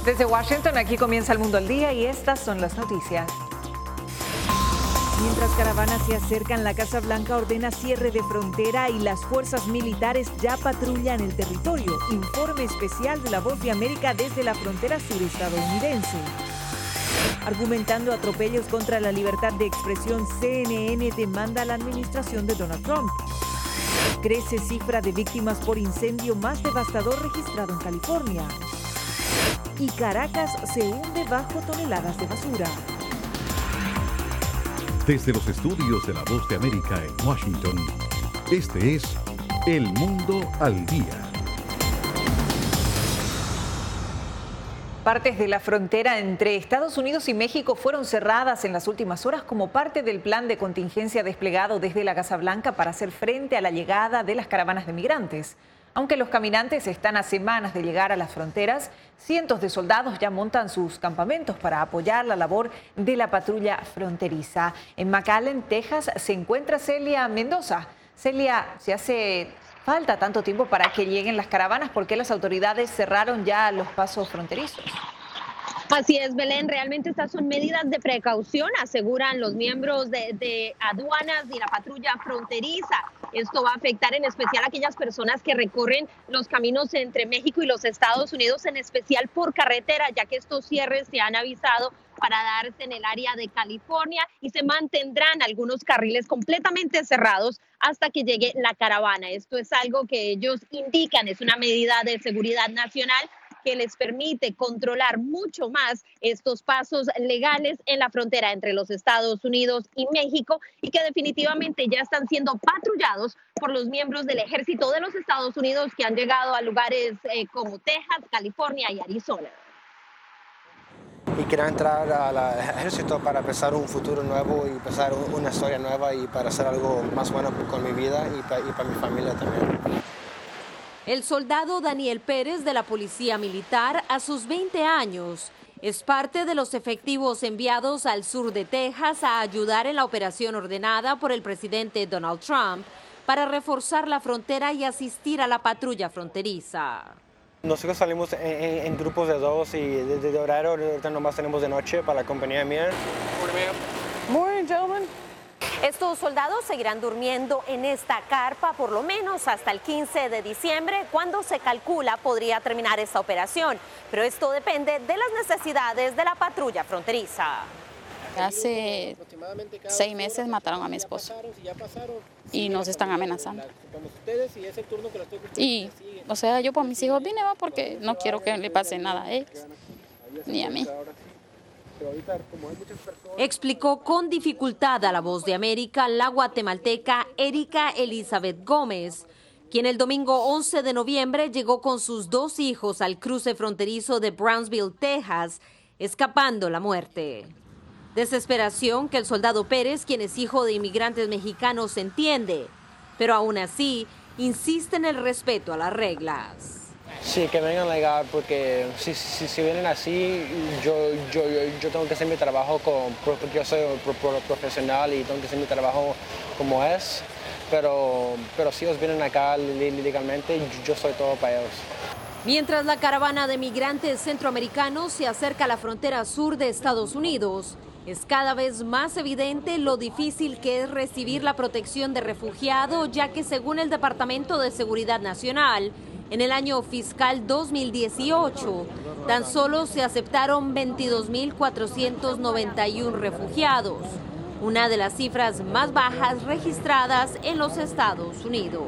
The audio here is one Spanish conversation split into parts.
Desde Washington, aquí comienza El Mundo al Día y estas son las noticias. Mientras caravanas se acercan, la Casa Blanca ordena cierre de frontera y las fuerzas militares ya patrullan el territorio. Informe especial de La Voz de América desde la frontera sur estadounidense. Argumentando atropellos contra la libertad de expresión, CNN demanda a la administración de Donald Trump. Crece cifra de víctimas por incendio más devastador registrado en California. Y Caracas se hunde bajo toneladas de basura. Desde los estudios de La Voz de América en Washington, este es El Mundo al Día. Partes de la frontera entre Estados Unidos y México fueron cerradas en las últimas horas como parte del plan de contingencia desplegado desde la Casa Blanca para hacer frente a la llegada de las caravanas de migrantes. Aunque los caminantes están a semanas de llegar a las fronteras, cientos de soldados ya montan sus campamentos para apoyar la labor de la patrulla fronteriza. En McAllen, Texas, se encuentra Celia Mendoza. Celia, ¿se hace falta tanto tiempo para que lleguen las caravanas? ¿Por qué las autoridades cerraron ya los pasos fronterizos? Así es, Belén, realmente estas son medidas de precaución, aseguran los miembros de aduanas y la patrulla fronteriza. Esto va a afectar en especial a aquellas personas que recorren los caminos entre México y los Estados Unidos, en especial por carretera, ya que estos cierres se han avisado para darse en el área de California y se mantendrán algunos carriles completamente cerrados hasta que llegue la caravana. Esto es algo que ellos indican, es una medida de seguridad nacional que les permite controlar mucho más estos pasos legales en la frontera entre los Estados Unidos y México y que definitivamente ya están siendo patrullados por los miembros del ejército de los Estados Unidos que han llegado a lugares como Texas, California y Arizona. Y quiero entrar al ejército para empezar un futuro nuevo y empezar una historia nueva y para hacer algo más bueno con mi vida y para mi familia también. El soldado Daniel Pérez de la Policía Militar, a sus 20 años, es parte de los efectivos enviados al sur de Texas a ayudar en la operación ordenada por el presidente Donald Trump para reforzar la frontera y asistir a la patrulla fronteriza. Nosotros salimos en grupos de dos y de horario ahorita nomás tenemos de noche para la compañía mía. Morning, gentlemen. Estos soldados seguirán durmiendo en esta carpa por lo menos hasta el 15 de diciembre, cuando se calcula podría terminar esta operación. Pero esto depende de las necesidades de la patrulla fronteriza. Hace 6 meses mataron a mi esposo y nos están amenazando. Y, o sea, yo por mis hijos vine porque no quiero que le pase nada a ellos, ni a mí. Explicó con dificultad a La Voz de América la guatemalteca Erika Elizabeth Gómez, quien el domingo 11 de noviembre llegó con sus 2 hijos al cruce fronterizo de Brownsville, Texas, escapando la muerte. Desesperación que el soldado Pérez, quien es hijo de inmigrantes mexicanos, entiende, pero aún así insiste en el respeto a las reglas. Sí, que vengan legal, porque si vienen así, yo tengo que hacer mi trabajo porque yo soy profesional y tengo que hacer mi trabajo como es, pero si ellos vienen acá legalmente, yo soy todo para ellos. Mientras la caravana de migrantes centroamericanos se acerca a la frontera sur de Estados Unidos, es cada vez más evidente lo difícil que es recibir la protección de refugiado, ya que según el Departamento de Seguridad Nacional, en el año fiscal 2018, tan solo se aceptaron 22.491 refugiados, una de las cifras más bajas registradas en los Estados Unidos.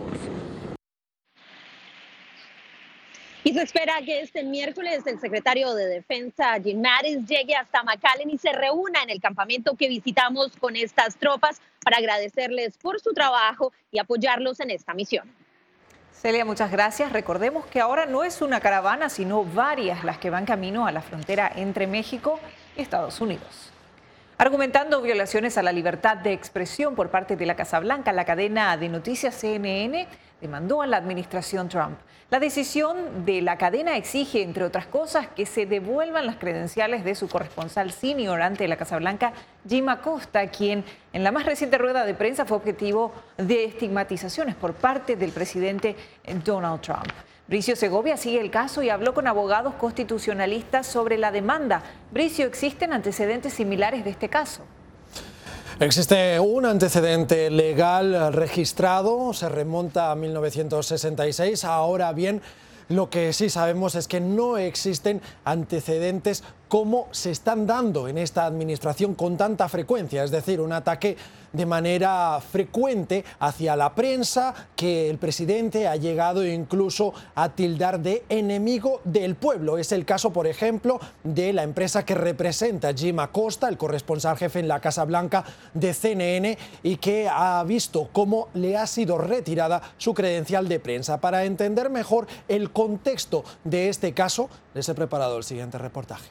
Y se espera que este miércoles el secretario de Defensa, Jim Mattis, llegue hasta McAllen y se reúna en el campamento que visitamos con estas tropas para agradecerles por su trabajo y apoyarlos en esta misión. Celia, muchas gracias. Recordemos que ahora no es una caravana, sino varias las que van camino a la frontera entre México y Estados Unidos. Argumentando violaciones a la libertad de expresión por parte de la Casa Blanca, la cadena de noticias CNN demandó a la administración Trump. La decisión de la cadena exige, entre otras cosas, que se devuelvan las credenciales de su corresponsal senior ante la Casa Blanca, Jim Acosta, quien en la más reciente rueda de prensa fue objetivo de estigmatizaciones por parte del presidente Donald Trump. Bricio Segovia sigue el caso y habló con abogados constitucionalistas sobre la demanda. Bricio, ¿existen antecedentes similares de este caso? Existe un antecedente legal registrado, se remonta a 1966. Ahora bien, lo que sí sabemos es que no existen antecedentes como se están dando en esta administración con tanta frecuencia, es decir, un ataque de manera frecuente hacia la prensa que el presidente ha llegado incluso a tildar de enemigo del pueblo. Es el caso, por ejemplo, de la empresa que representa a Jim Acosta, el corresponsal jefe en la Casa Blanca de CNN, y que ha visto cómo le ha sido retirada su credencial de prensa. Para entender mejor el contexto de este caso, les he preparado el siguiente reportaje.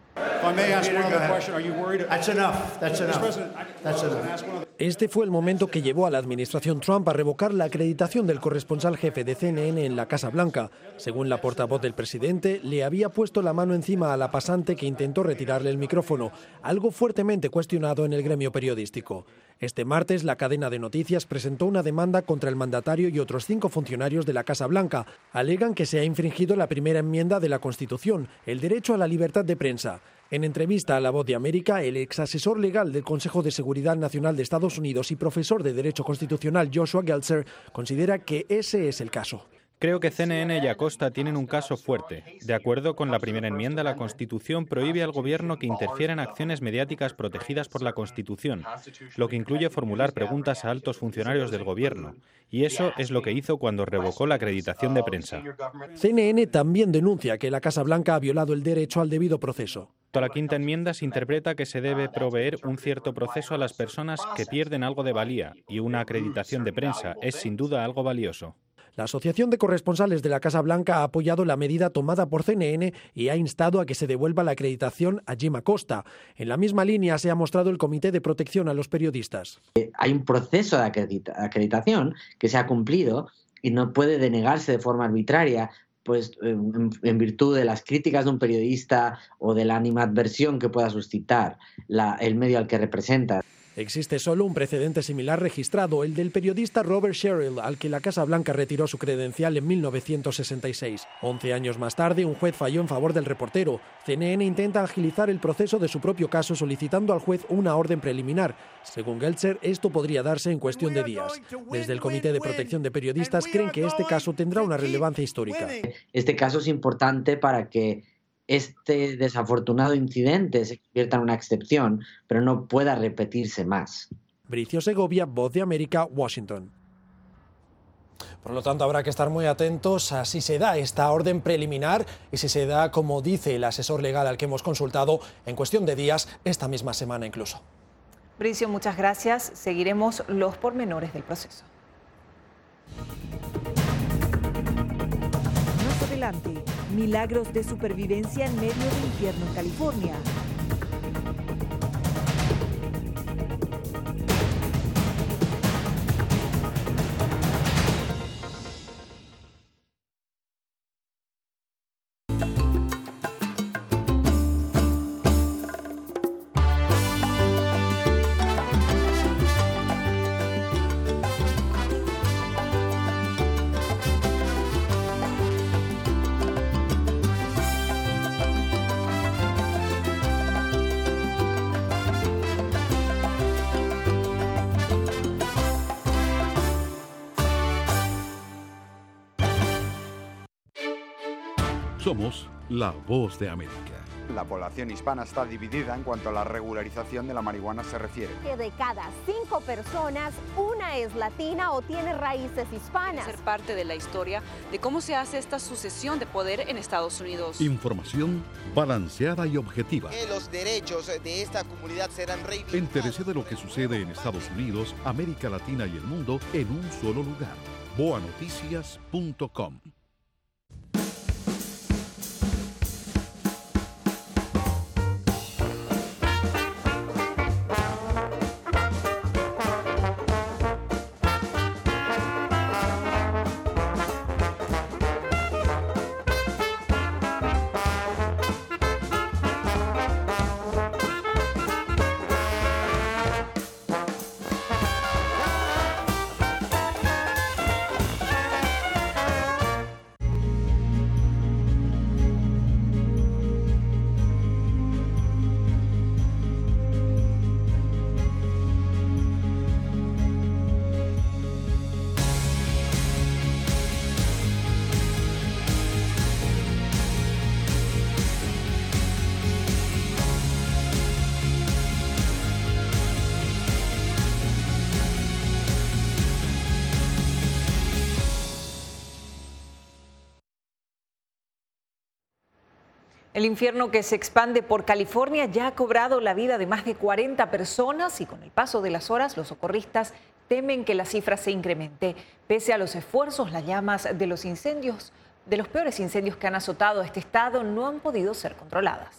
Este fue el momento que llevó a la administración Trump a revocar la acreditación del corresponsal jefe de CNN en la Casa Blanca. Según la portavoz del presidente, le había puesto la mano encima a la pasante que intentó retirarle el micrófono, algo fuertemente cuestionado en el gremio periodístico. Este martes, la cadena de noticias presentó una demanda contra el mandatario y otros 5 funcionarios de la Casa Blanca. Alegan que se ha infringido la primera enmienda de la Constitución, el derecho a la libertad de prensa. En entrevista a La Voz de América, el ex asesor legal del Consejo de Seguridad Nacional de Estados Unidos y profesor de Derecho Constitucional Joshua Geltzer considera que ese es el caso. Creo que CNN y Acosta tienen un caso fuerte. De acuerdo con la primera enmienda, la Constitución prohíbe al gobierno que interfiera en acciones mediáticas protegidas por la Constitución, lo que incluye formular preguntas a altos funcionarios del gobierno. Y eso es lo que hizo cuando revocó la acreditación de prensa. CNN también denuncia que la Casa Blanca ha violado el derecho al debido proceso. La quinta enmienda se interpreta que se debe proveer un cierto proceso a las personas que pierden algo de valía, y una acreditación de prensa es sin duda algo valioso. La Asociación de Corresponsales de la Casa Blanca ha apoyado la medida tomada por CNN y ha instado a que se devuelva la acreditación a Jim Acosta. En la misma línea se ha mostrado el Comité de Protección a los Periodistas. Hay un proceso de acreditación que se ha cumplido y no puede denegarse de forma arbitraria, pues en virtud de las críticas de un periodista o de la animadversión que pueda suscitar el medio al que representa. Existe solo un precedente similar registrado, el del periodista Robert Sherrill, al que la Casa Blanca retiró su credencial en 1966. 11 años más tarde, un juez falló en favor del reportero. CNN intenta agilizar el proceso de su propio caso solicitando al juez una orden preliminar. Según Geltzer, esto podría darse en cuestión de días. Desde el Comité de Protección de Periodistas creen que este caso tendrá una relevancia histórica. Este caso es importante para que este desafortunado incidente se convierta en una excepción, pero no pueda repetirse más. Bricio Segovia, Voz de América, Washington. Por lo tanto, habrá que estar muy atentos a si se da esta orden preliminar y si se da, como dice el asesor legal al que hemos consultado, en cuestión de días, esta misma semana incluso. Bricio, muchas gracias. Seguiremos los pormenores del proceso. Más adelante, milagros de supervivencia en medio de infierno en California. Somos la Voz de América. La población hispana está dividida en cuanto a la regularización de la marihuana se refiere. Que de cada 5 personas, una es latina o tiene raíces hispanas. Ser parte de la historia de cómo se hace esta sucesión de poder en Estados Unidos. Información balanceada y objetiva. Que los derechos de esta comunidad serán reivindicados. Entérese de lo que sucede en Estados Unidos, América Latina y el mundo en un solo lugar. boanoticias.com. El infierno que se expande por California ya ha cobrado la vida de más de 40 personas y con el paso de las horas los socorristas temen que la cifra se incremente. Pese a los esfuerzos, las llamas de los peores incendios que han azotado este estado no han podido ser controladas.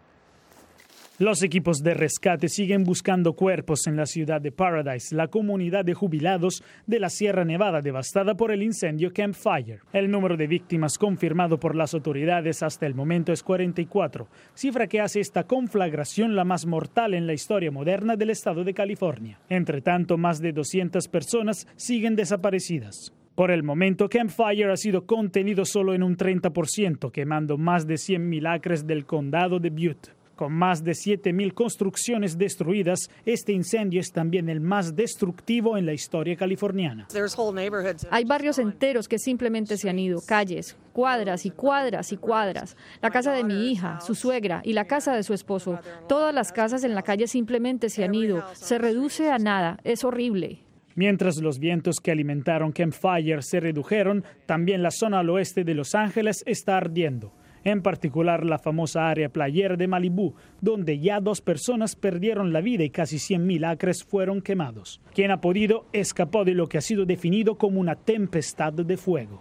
Los equipos de rescate siguen buscando cuerpos en la ciudad de Paradise, la comunidad de jubilados de la Sierra Nevada devastada por el incendio Camp Fire. El número de víctimas confirmado por las autoridades hasta el momento es 44, cifra que hace esta conflagración la más mortal en la historia moderna del estado de California. Entre tanto, más de 200 personas siguen desaparecidas. Por el momento, Camp Fire ha sido contenido solo en un 30%, quemando más de 100.000 acres del condado de Butte. Con más de 7.000 construcciones destruidas, este incendio es también el más destructivo en la historia californiana. Hay barrios enteros que simplemente se han ido, calles, cuadras y cuadras y cuadras. La casa de mi hija, su suegra y la casa de su esposo. Todas las casas en la calle simplemente se han ido. Se reduce a nada. Es horrible. Mientras los vientos que alimentaron Camp Fire se redujeron, también la zona al oeste de Los Ángeles está ardiendo. En particular la famosa área playera de Malibú, donde ya 2 personas perdieron la vida y casi 100.000 acres fueron quemados. Quien ha podido escapó de lo que ha sido definido como una tempestad de fuego.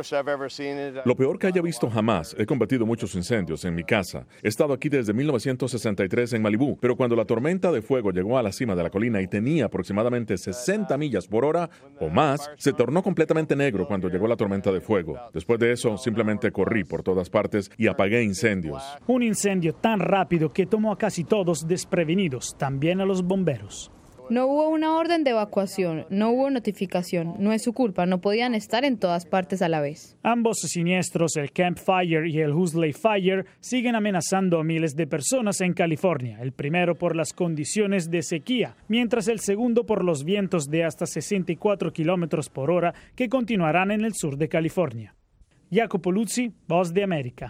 Lo peor que haya visto jamás. He combatido muchos incendios en mi casa. He estado aquí desde 1963 en Malibú, pero cuando la tormenta de fuego llegó a la cima de la colina y tenía aproximadamente 60 millas por hora o más, se tornó completamente negro cuando llegó la tormenta de fuego. Después de eso, simplemente corrí por todas partes y apagué incendios. Un incendio tan rápido que tomó a casi todos desprevenidos, también a los bomberos. No hubo una orden de evacuación, no hubo notificación, no es su culpa, no podían estar en todas partes a la vez. Ambos siniestros, el Camp Fire y el Huxley Fire, siguen amenazando a miles de personas en California, el primero por las condiciones de sequía, mientras el segundo por los vientos de hasta 64 kilómetros por hora que continuarán en el sur de California. Jacopo Luzzi, Voz de América.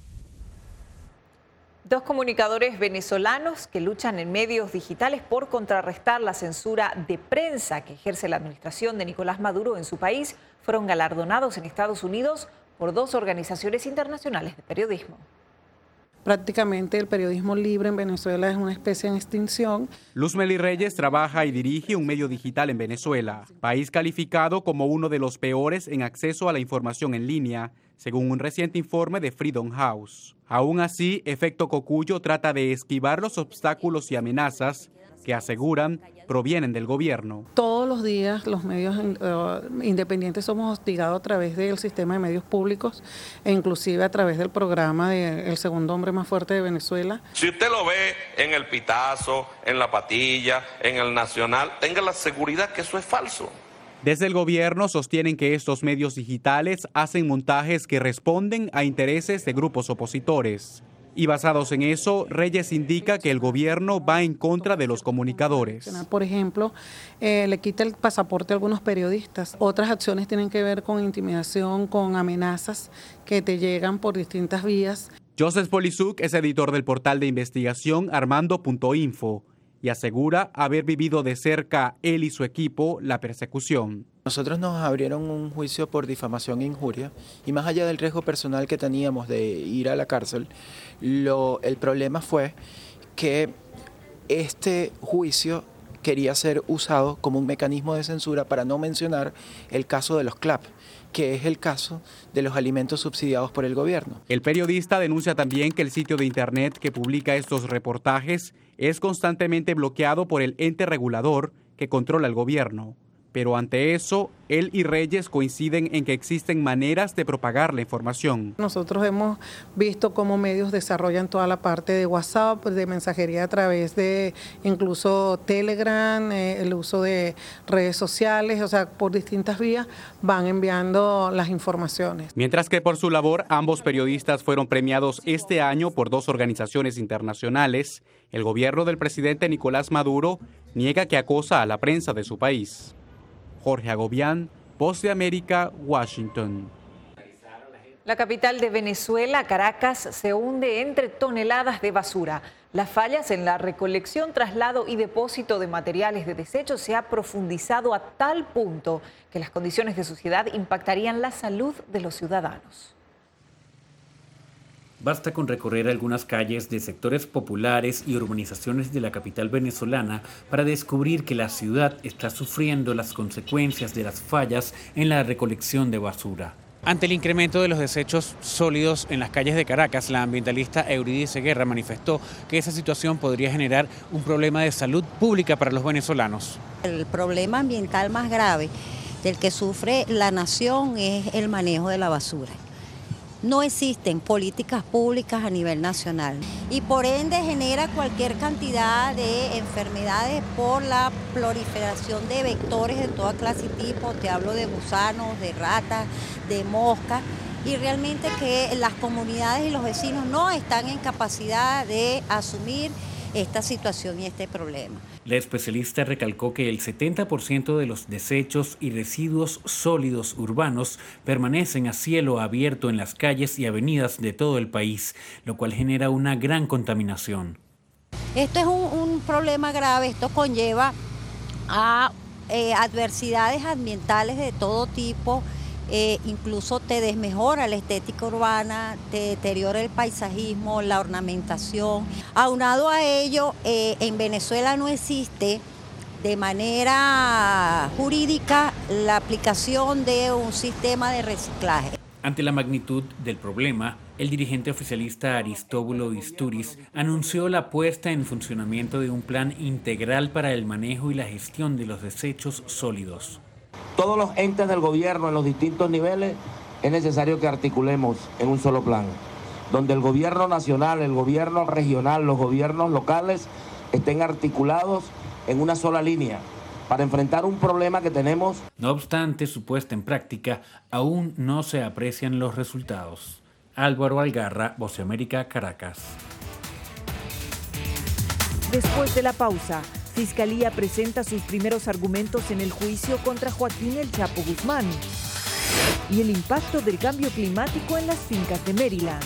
2 comunicadores venezolanos que luchan en medios digitales por contrarrestar la censura de prensa que ejerce la administración de Nicolás Maduro en su país fueron galardonados en Estados Unidos por 2 organizaciones internacionales de periodismo. Prácticamente el periodismo libre en Venezuela es una especie en extinción. Luzmeli Reyes trabaja y dirige un medio digital en Venezuela, país calificado como uno de los peores en acceso a la información en línea, según un reciente informe de Freedom House. Aún así, Efecto Cocuyo trata de esquivar los obstáculos y amenazas que aseguran provienen del gobierno. Todos los días los medios independientes somos hostigados a través del sistema de medios públicos e inclusive a través del programa de El Segundo Hombre Más Fuerte de Venezuela. Si usted lo ve en El Pitazo, en La Patilla, en El Nacional, tenga la seguridad que eso es falso. Desde el gobierno sostienen que estos medios digitales hacen montajes que responden a intereses de grupos opositores. Y basados en eso, Reyes indica que el gobierno va en contra de los comunicadores. Por ejemplo, le quita el pasaporte a algunos periodistas. Otras acciones tienen que ver con intimidación, con amenazas que te llegan por distintas vías. Joseph Polizuk es editor del portal de investigación Armando.info y asegura haber vivido de cerca él y su equipo la persecución. Nosotros nos abrieron un juicio por difamación e injuria y más allá del riesgo personal que teníamos de ir a la cárcel, el problema fue que este juicio quería ser usado como un mecanismo de censura para no mencionar el caso de los CLAP, que es el caso de los alimentos subsidiados por el gobierno. El periodista denuncia también que el sitio de internet que publica estos reportajes es constantemente bloqueado por el ente regulador que controla el gobierno. Pero ante eso, él y Reyes coinciden en que existen maneras de propagar la información. Nosotros hemos visto cómo medios desarrollan toda la parte de WhatsApp, de mensajería a través de incluso Telegram, el uso de redes sociales, o sea, por distintas vías van enviando las informaciones. Mientras que por su labor, ambos periodistas fueron premiados este año por 2 organizaciones internacionales, el gobierno del presidente Nicolás Maduro niega que acosa a la prensa de su país. Jorge Agobián, Voz de América, Washington. La capital de Venezuela, Caracas, se hunde entre toneladas de basura. Las fallas en la recolección, traslado y depósito de materiales de desecho se ha profundizado a tal punto que las condiciones de suciedad impactarían la salud de los ciudadanos. Basta con recorrer algunas calles de sectores populares y urbanizaciones de la capital venezolana para descubrir que la ciudad está sufriendo las consecuencias de las fallas en la recolección de basura. Ante el incremento de los desechos sólidos en las calles de Caracas, la ambientalista Eurídice Guerra manifestó que esa situación podría generar un problema de salud pública para los venezolanos. El problema ambiental más grave del que sufre la nación es el manejo de la basura. No existen políticas públicas a nivel nacional y por ende genera cualquier cantidad de enfermedades por la proliferación de vectores de toda clase y tipo. Te hablo de gusanos, de ratas, de moscas, y realmente que las comunidades y los vecinos no están en capacidad de asumir esta situación y este problema. La especialista recalcó que el 70% de los desechos y residuos sólidos urbanos permanecen a cielo abierto en las calles y avenidas de todo el país, lo cual genera una gran contaminación. Esto es un problema grave, esto conlleva a adversidades ambientales de todo tipo. Incluso te desmejora la estética urbana, te deteriora el paisajismo, la ornamentación. Aunado a ello, en Venezuela no existe de manera jurídica la aplicación de un sistema de reciclaje. Ante la magnitud del problema, el dirigente oficialista Aristóbulo Istúriz anunció la puesta en funcionamiento de un plan integral para el manejo y la gestión de los desechos sólidos. Todos los entes del gobierno en los distintos niveles es necesario que articulemos en un solo plan, donde el gobierno nacional, el gobierno regional, los gobiernos locales estén articulados en una sola línea para enfrentar un problema que tenemos. No obstante su puesta en práctica, aún no se aprecian los resultados. Álvaro Algarra, Voz de América, Caracas. Después de la pausa, Fiscalía presenta sus primeros argumentos en el juicio contra Joaquín El Chapo Guzmán y el impacto del cambio climático en las fincas de Maryland.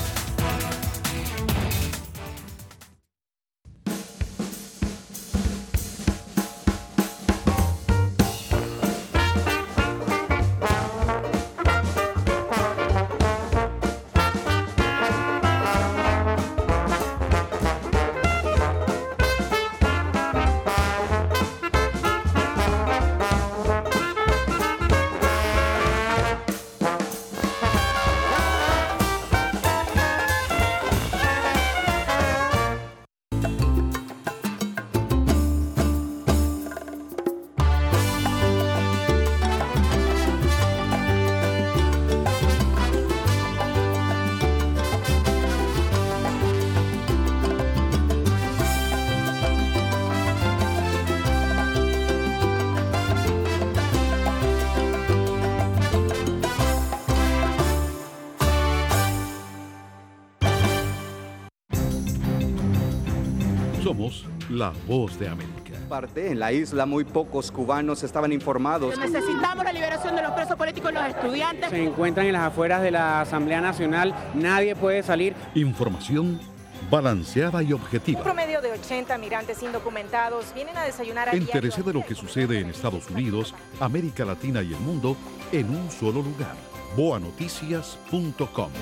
Somos la Voz de América. En la isla muy pocos cubanos estaban informados. Necesitamos la liberación de los presos políticos y los estudiantes. Se encuentran en las afueras de la Asamblea Nacional, nadie puede salir. Información balanceada y objetiva. Un promedio de 80 migrantes indocumentados vienen a desayunar a Entérese de lo que sucede en Estados Unidos, América Latina y el mundo en un solo lugar. boanoticias.com.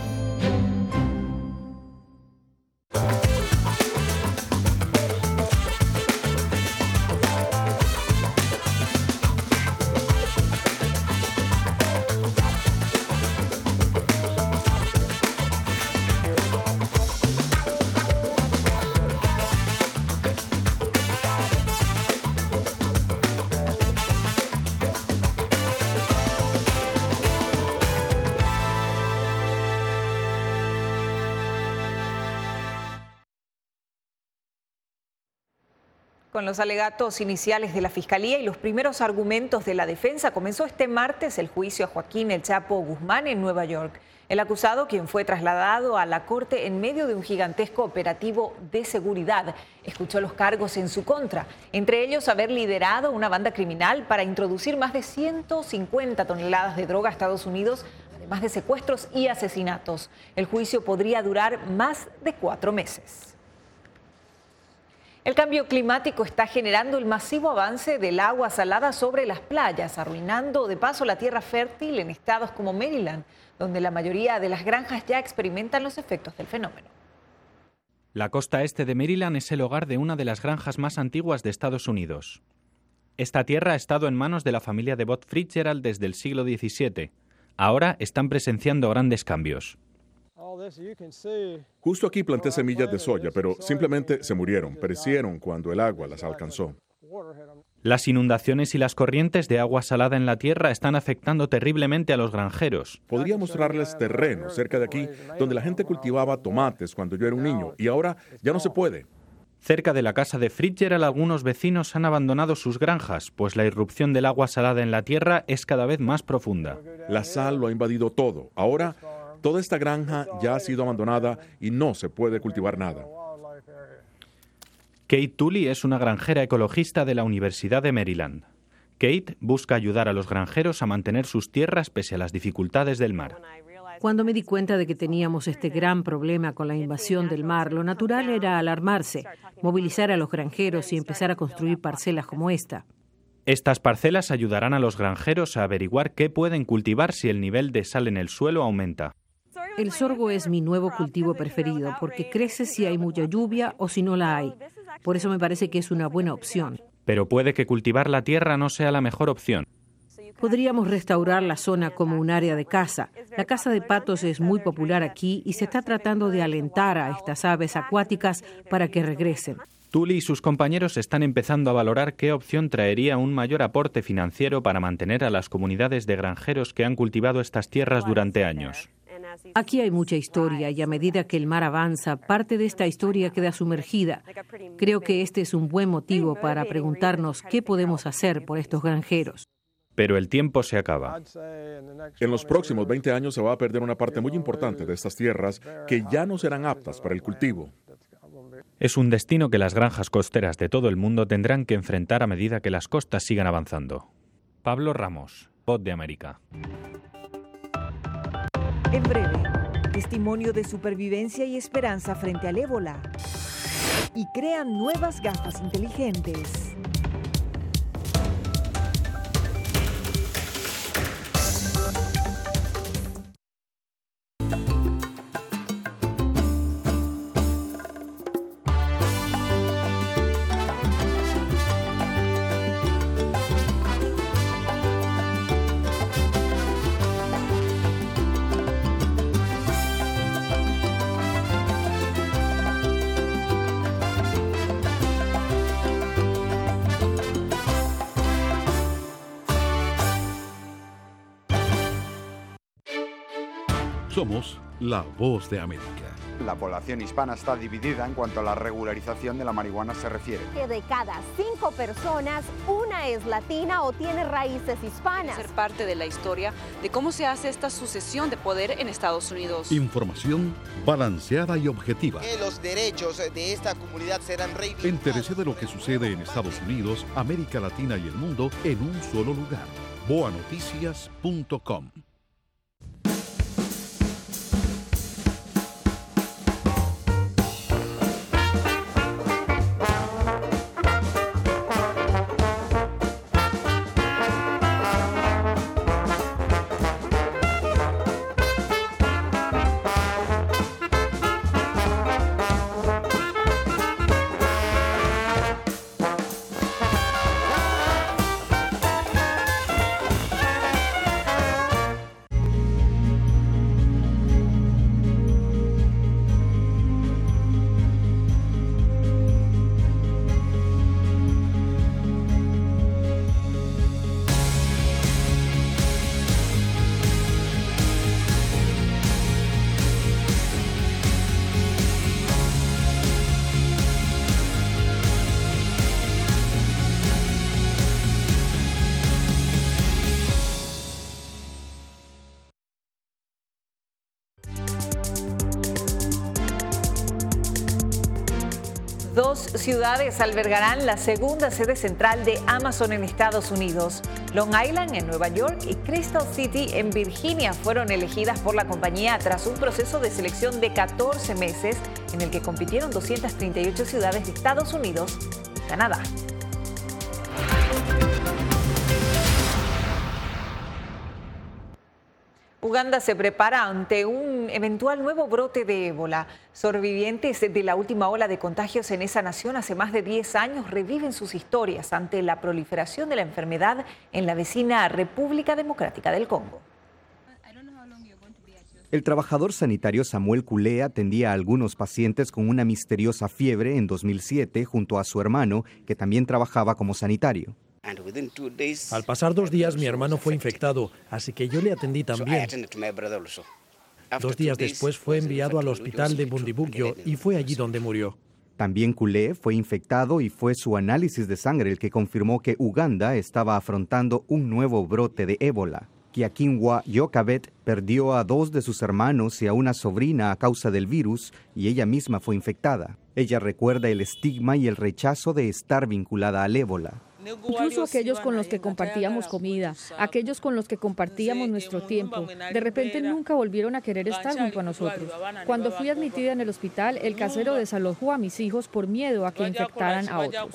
Con los alegatos iniciales de la Fiscalía y los primeros argumentos de la defensa, comenzó este martes el juicio a Joaquín El Chapo Guzmán en Nueva York. El acusado, quien fue trasladado a la corte en medio de un gigantesco operativo de seguridad, escuchó los cargos en su contra, entre ellos haber liderado una banda criminal para introducir más de 150 toneladas de droga a Estados Unidos, además de secuestros y asesinatos. El juicio podría durar más de 4 meses. El cambio climático está generando el masivo avance del agua salada sobre las playas, arruinando de paso la tierra fértil en estados como Maryland, donde la mayoría de las granjas ya experimentan los efectos del fenómeno. La costa este de Maryland es el hogar de una de las granjas más antiguas de Estados Unidos. Esta tierra ha estado en manos de la familia de Bob Fitzgerald desde el siglo XVII. Ahora están presenciando grandes cambios. Justo aquí planté semillas de soya, pero simplemente se murieron, perecieron cuando el agua las alcanzó. Las inundaciones y las corrientes de agua salada en la tierra están afectando terriblemente a los granjeros. Podría mostrarles terreno cerca de aquí donde la gente cultivaba tomates cuando yo era un niño y ahora ya no se puede. Cerca de la casa de Fitzgerald, algunos vecinos han abandonado sus granjas, pues la irrupción del agua salada en la tierra es cada vez más profunda. La sal lo ha invadido todo. Ahora, toda esta granja ya ha sido abandonada y no se puede cultivar nada. Kate Tully es una granjera ecologista de la Universidad de Maryland. Kate busca ayudar a los granjeros a mantener sus tierras pese a las dificultades del mar. Cuando me di cuenta de que teníamos este gran problema con la invasión del mar, lo natural era alarmarse, movilizar a los granjeros y empezar a construir parcelas como esta. Estas parcelas ayudarán a los granjeros a averiguar qué pueden cultivar si el nivel de sal en el suelo aumenta. El sorgo es mi nuevo cultivo preferido porque crece si hay mucha lluvia o si no la hay. Por eso me parece que es una buena opción. Pero puede que cultivar la tierra no sea la mejor opción. Podríamos restaurar la zona como un área de caza. La caza de patos es muy popular aquí y se está tratando de alentar a estas aves acuáticas para que regresen. Tully y sus compañeros están empezando a valorar qué opción traería un mayor aporte financiero para mantener a las comunidades de granjeros que han cultivado estas tierras durante años. Aquí hay mucha historia y a medida que el mar avanza, parte de esta historia queda sumergida. Creo que este es un buen motivo para preguntarnos qué podemos hacer por estos granjeros. Pero el tiempo se acaba. En los próximos 20 años se va a perder una parte muy importante de estas tierras que ya no serán aptas para el cultivo. Es un destino que las granjas costeras de todo el mundo tendrán que enfrentar a medida que las costas sigan avanzando. Pablo Ramos, Voz de América. En breve, testimonio de supervivencia y esperanza frente al ébola. Y crean nuevas gafas inteligentes. Somos la Voz de América. La población hispana está dividida en cuanto a la regularización de la marihuana se refiere. Que de cada 5 personas, una es latina o tiene raíces hispanas. Ser parte de la historia de cómo se hace esta sucesión de poder en Estados Unidos. Información balanceada y objetiva. Que los derechos de esta comunidad serán reivindicados. Entérese de lo que sucede en Estados Unidos, América Latina y el mundo en un solo lugar. boanoticias.com. Dos ciudades albergarán la segunda sede central de Amazon en Estados Unidos. Long Island en Nueva York y Crystal City en Virginia fueron elegidas por la compañía tras un proceso de selección de 14 meses en el que compitieron 238 ciudades de Estados Unidos y Canadá. Uganda se prepara ante un eventual nuevo brote de ébola. Sobrevivientes de la última ola de contagios en esa nación hace más de 10 años reviven sus historias ante la proliferación de la enfermedad en la vecina República Democrática del Congo. El trabajador sanitario Samuel Kulé atendía a algunos pacientes con una misteriosa fiebre en 2007 junto a su hermano, que también trabajaba como sanitario. Al pasar 2 días mi hermano fue infectado, así que yo le atendí también. 2 días después fue enviado al hospital de Bundibugyo y fue allí donde murió. También Kulé fue infectado y fue su análisis de sangre el que confirmó que Uganda estaba afrontando un nuevo brote de ébola. Kiakinwa Yokabet perdió a 2 de sus hermanos y a una sobrina a causa del virus y ella misma fue infectada. Ella recuerda el estigma y el rechazo de estar vinculada al ébola. Incluso aquellos con los que compartíamos comida, aquellos con los que compartíamos nuestro tiempo, de repente nunca volvieron a querer estar junto a nosotros. Cuando fui admitida en el hospital, el casero desalojó a mis hijos por miedo a que infectaran a otros.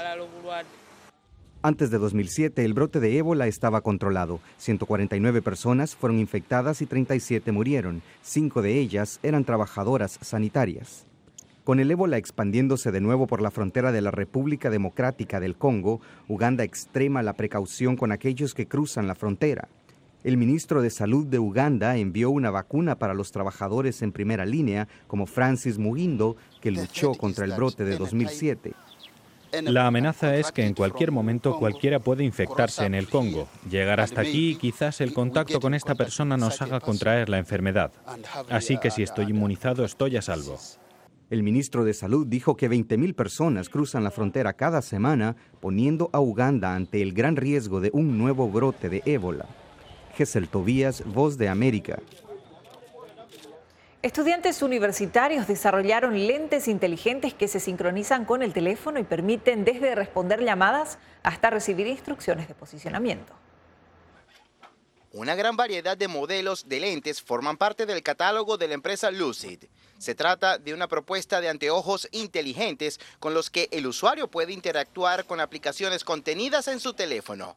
Antes de 2007, el brote de ébola estaba controlado. 149 personas fueron infectadas y 37 murieron. 5 de ellas eran trabajadoras sanitarias. Con el ébola expandiéndose de nuevo por la frontera de la República Democrática del Congo, Uganda extrema la precaución con aquellos que cruzan la frontera. El ministro de Salud de Uganda envió una vacuna para los trabajadores en primera línea, como Francis Mugindo, que luchó contra el brote de 2007. La amenaza es que en cualquier momento cualquiera puede infectarse en el Congo, llegar hasta aquí y quizás el contacto con esta persona nos haga contraer la enfermedad. Así que si estoy inmunizado, estoy a salvo. El ministro de Salud dijo que 20.000 personas cruzan la frontera cada semana, poniendo a Uganda ante el gran riesgo de un nuevo brote de ébola. Gesel Tobías, Voz de América. Estudiantes universitarios desarrollaron lentes inteligentes que se sincronizan con el teléfono y permiten desde responder llamadas hasta recibir instrucciones de posicionamiento. Una gran variedad de modelos de lentes forman parte del catálogo de la empresa Lucid. Se trata de una propuesta de anteojos inteligentes con los que el usuario puede interactuar con aplicaciones contenidas en su teléfono.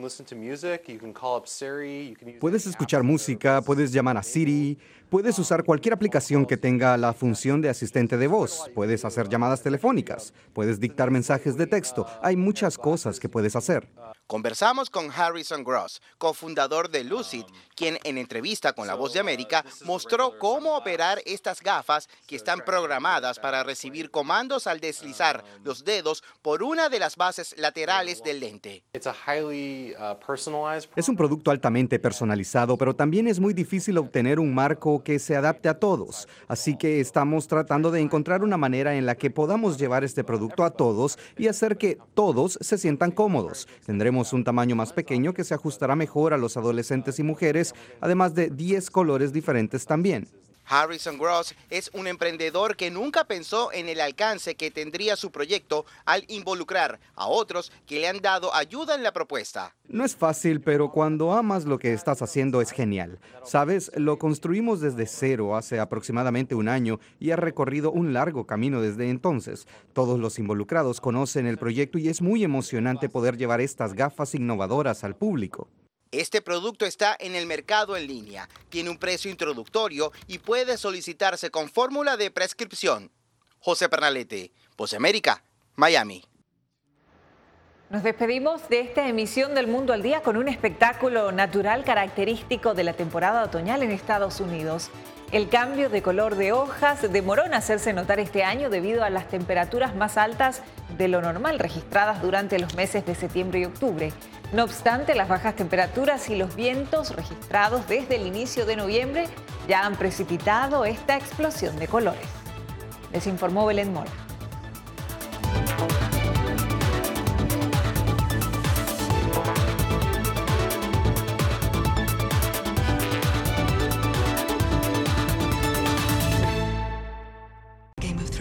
Puedes escuchar música, puedes llamar a Siri, puedes usar cualquier aplicación que tenga la función de asistente de voz, puedes hacer llamadas telefónicas, puedes dictar mensajes de texto, hay muchas cosas que puedes hacer. Conversamos con Harrison Gross, cofundador de Lucid, quien en entrevista con La Voz de América mostró cómo operar estas gafas que están programadas para recibir comandos al deslizar los dedos por una de las bases laterales del lente. Es un producto altamente personalizado, pero también es muy difícil obtener un marco que se adapte a todos. Así que estamos tratando de encontrar una manera en la que podamos llevar este producto a todos y hacer que todos se sientan cómodos. Tendremos un tamaño más pequeño que se ajustará mejor a los adolescentes y mujeres, además de 10 colores diferentes también. Harrison Gross es un emprendedor que nunca pensó en el alcance que tendría su proyecto al involucrar a otros que le han dado ayuda en la propuesta. No es fácil, pero cuando amas lo que estás haciendo es genial. Sabes, lo construimos desde cero hace aproximadamente 1 año y ha recorrido un largo camino desde entonces. Todos los involucrados conocen el proyecto y es muy emocionante poder llevar estas gafas innovadoras al público. Este producto está en el mercado en línea, tiene un precio introductorio y puede solicitarse con fórmula de prescripción. José Pernalete, Voz de América, Miami. Nos despedimos de esta emisión del Mundo al Día con un espectáculo natural característico de la temporada otoñal en Estados Unidos. El cambio de color de hojas demoró en hacerse notar este año debido a las temperaturas más altas de lo normal registradas durante los meses de septiembre y octubre. No obstante, las bajas temperaturas y los vientos registrados desde el inicio de noviembre ya han precipitado esta explosión de colores. Les informó Belén Mora.